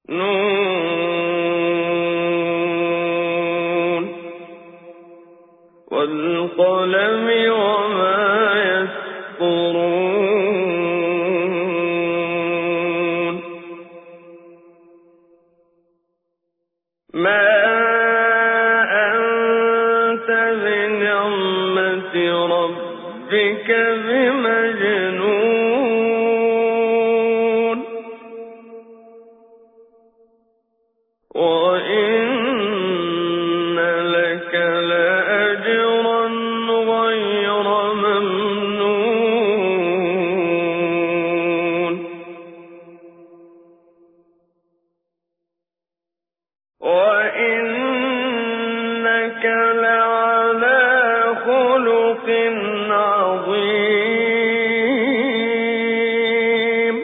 نون والقلم وما يسطرون ما أنت بنعمة ربك بمجنون وإن لك لأجرا غير ممنون وإنك لعلى خلق عظيم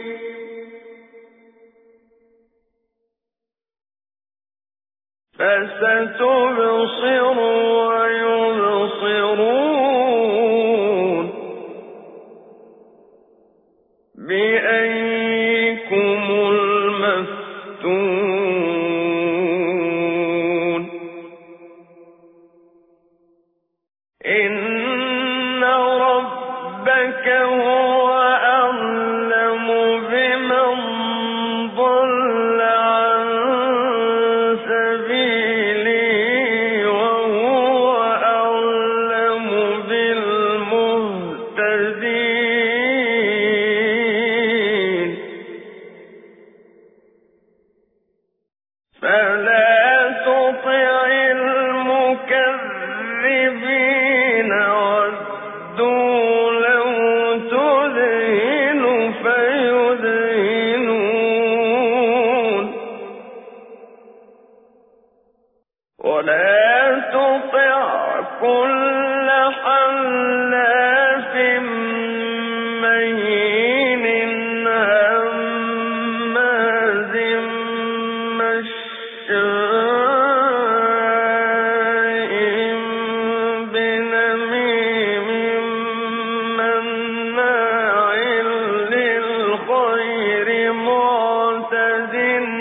فستبصر ويبصرون بأيكم المفتون إن ربك هو أعلم بمن ضل عن سبيله وهو أعلم بالمهتدين فلا تطع المكذبين ودوا لو تدهن فيدهنون ولا تطع كل حلاف مهين هماز مشاء بنميم مناع للخير معتد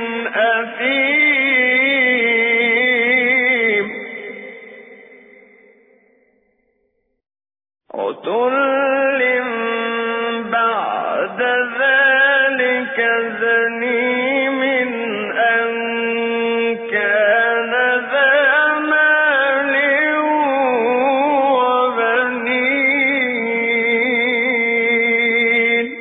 أثيم عتل بعد ذلك زنيم أن كان ذا مال وبنين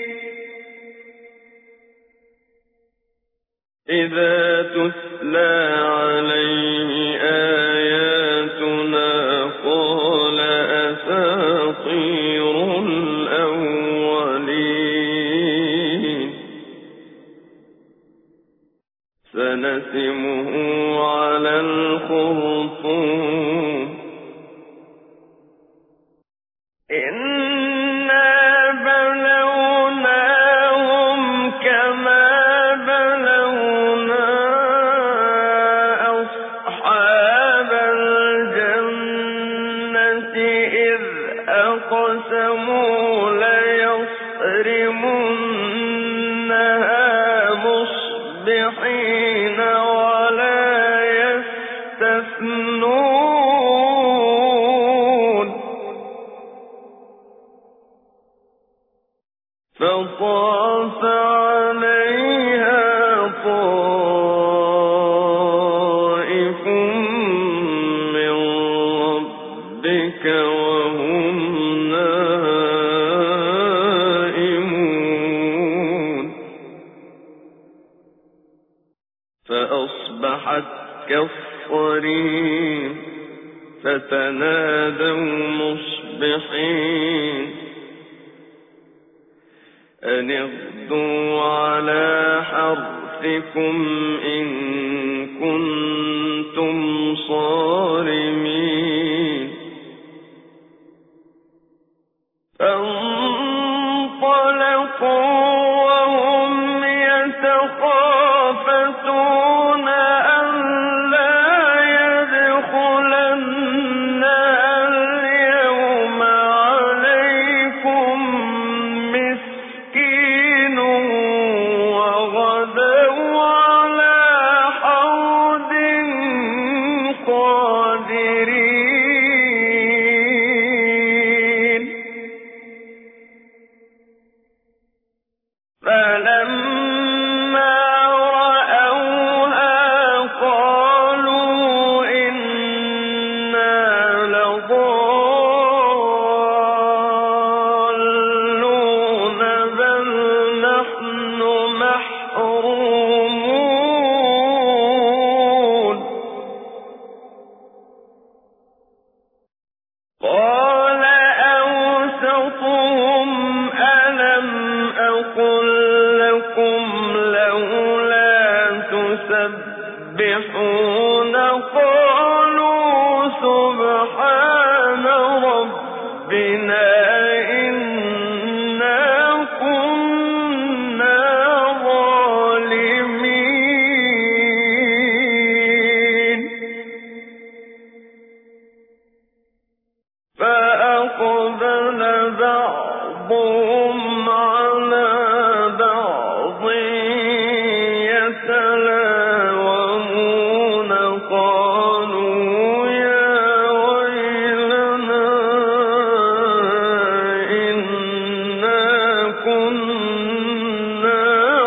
إذا تتلى عليه آياتنا قال أساطير الأولين سنسمه على الخرطوم إنا بلوناهم كما بلونا أصحاب الجنة إذ أقسموا ليصرمنها مصبحين ولا يستثنون فطاف عليها طائف من ربك وهم نائمون فأصبحت كالصريم فتنادوا مصبحين أن اغدوا على حرثكم إن كنتم صارمين فانطلقوا وهم يتخافتون ألا يدخلنها اليوم عليكم مسكين وغدوا على يسبحون قالوا سبحان ربنا إنا كنا ظالمين فأقبل بعضهم على بعض يتلاومون قالوا يا ويلنا إنا كنا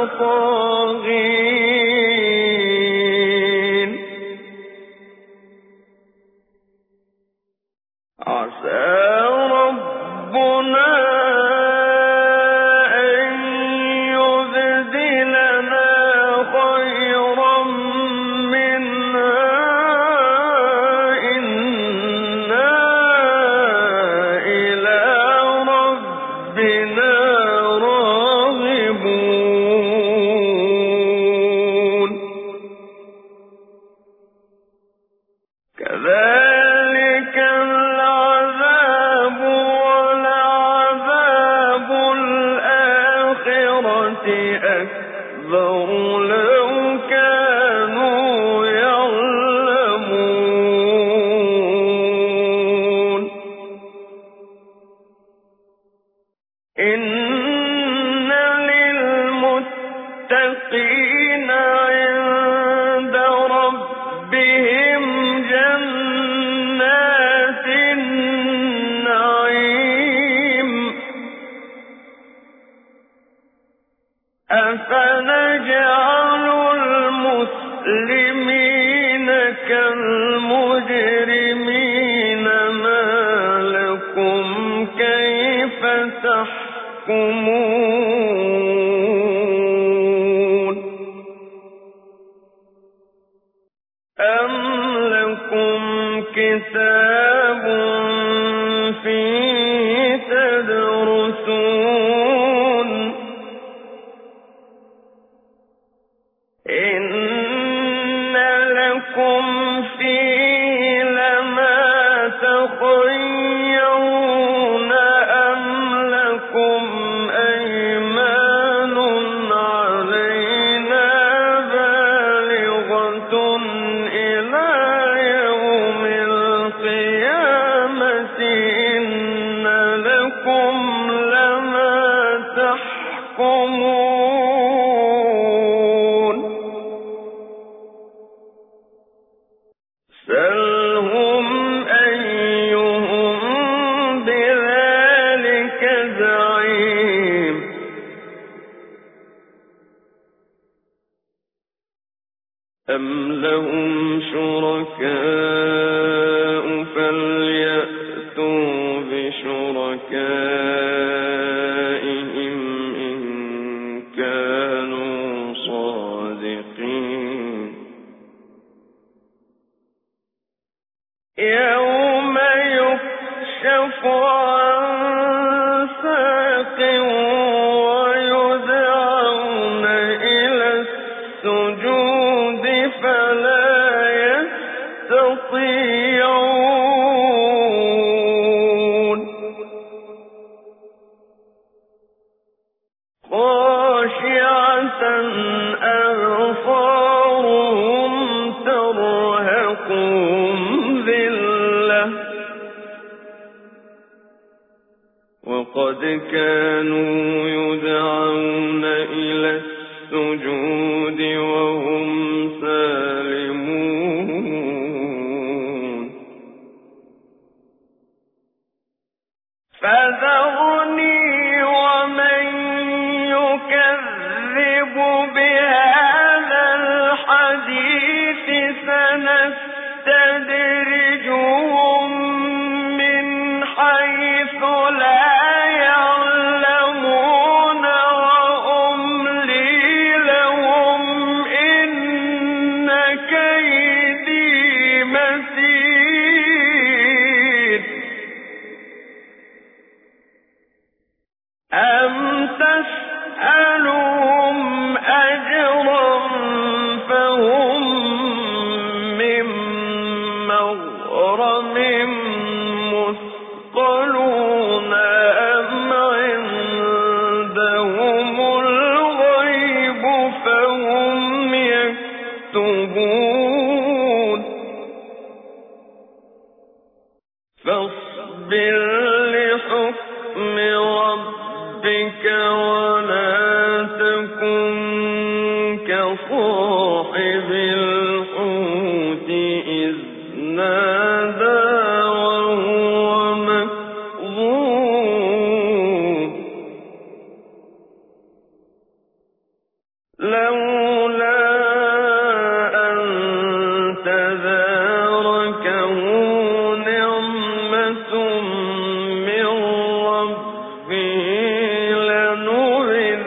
طاغين عسى ربنا أن يبدلنا خيرا منها إنا إلى ربنا راغبون كذلك العذاب ولعذاب الآخرة أكبر لو كانوا يعلمون إن للمتقين عند ربهم جنات النعيم أفنجعل المسلمين كالمجرمين ما لكم كيف تحكمون أم لكم كتاب فيه تدرسون إن لكم فيه لما تخيرون أم لكم أيمان علينا بالغة إلى يوم القيامة إن لكم لما تحكمون سلهم أيهم بذلك زعيم أم لهم شركاء فليأتوا بشركائهم إن كانوا صادقين يوم يكشف عن ساق ويدعون إلى السجود فلا يستطيعون خاشعة أبصارهم ترهقهم ذلة وقد كانوا يدعون إلى السجود وهم سالمون فذرني ومن يكذب بهذا الحديث سنستدرجهم من حيث لا يعلمون يكتبون فاصبر لحكم ربك ولا تكن كصاحب الحوت إذ نادى وهو مكظوم لولا أن تداركه نعمة من ربه لنبذ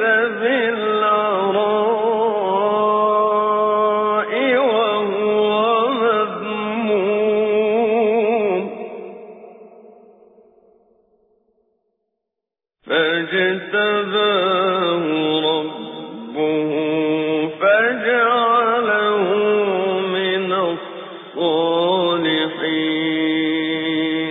بالعراء وهو مذموم فاجتباه ربه فجعله من الصالحين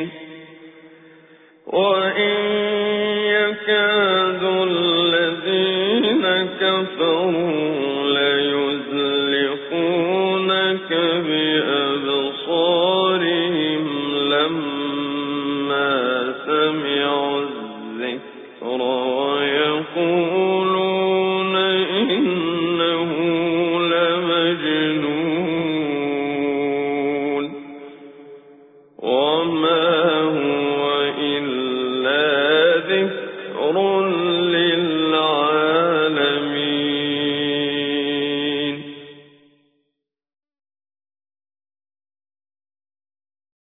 وإن يكاد الذين كفروا ليزلقونك بأبصارهم لما سمعوا الذكر ويقولون إنه